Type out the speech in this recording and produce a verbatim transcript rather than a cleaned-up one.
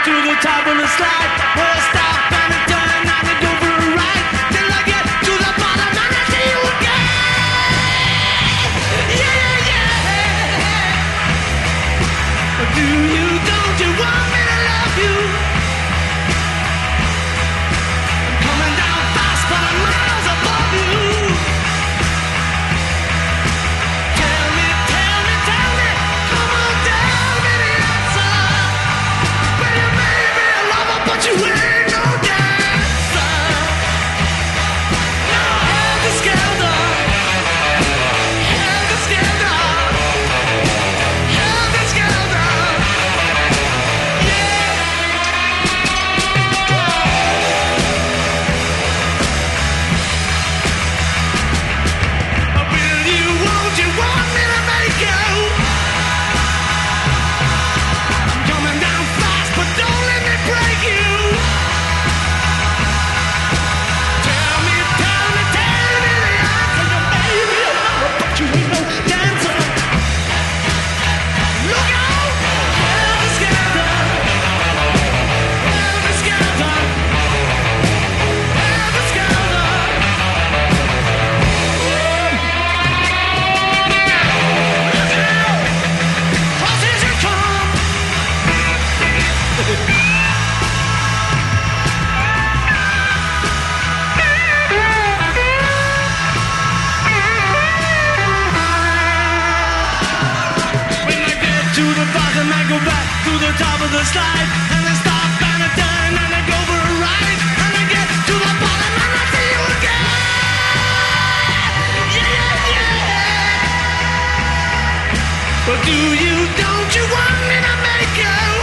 to the top of the slide, where I stop and I turn and I go for a ride, till I get to the bottom and I see you again. Yeah, yeah. But do you, don't you want me to love you? I'm coming down fast, but I'm miles above you. Tell me, tell me, tell me, come on, tell me the answer. Well, you may be a lover, but you ain't no dancer. No, helter skelter, helter skelter, helter skelter. Yeah. Will you, won't you want me to make you? I'm coming down fast, but don't let me break you. Tell me, tell me, tell me the answer. You may be a lover, but you ain't no dancer. Look out! Helter skelter, helter skelter, helter skelter. Crosses your come. When I get to the bottom, I go back to the top of the slide, and I stop and I turn and I go for a ride, and I get to the bottom and I see you again. Yeah, yeah. But do you, don't you want me to make you?